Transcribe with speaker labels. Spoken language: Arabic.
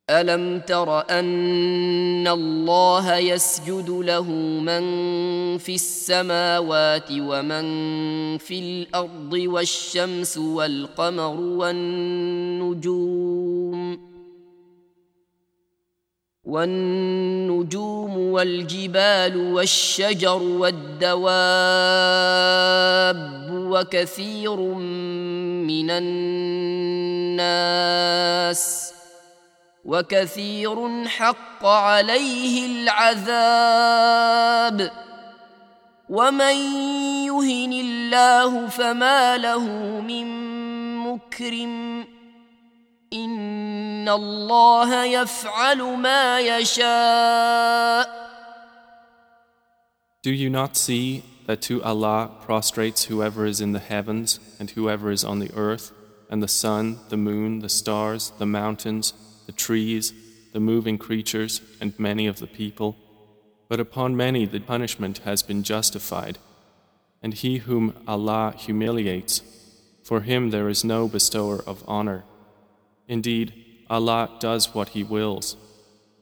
Speaker 1: ألم تر أن الله يسجد له من في السماوات ومن في الأرض والشمس والقمر والنجوم والجبال والشجر والدواب وكثير من الناس وكثير حق عليه العذاب ومن يهن الله فما له من مكرم إن الله يفعل ما يشاء.
Speaker 2: Do you not see that to Allah prostrates whoever is in the heavens and whoever is on the earth, and the sun, the moon, the stars, the mountains, the trees, the moving creatures, and many of the people? But upon many the punishment has been justified. And he whom Allah humiliates, for him there is no bestower of honor. Indeed, Allah does what He wills.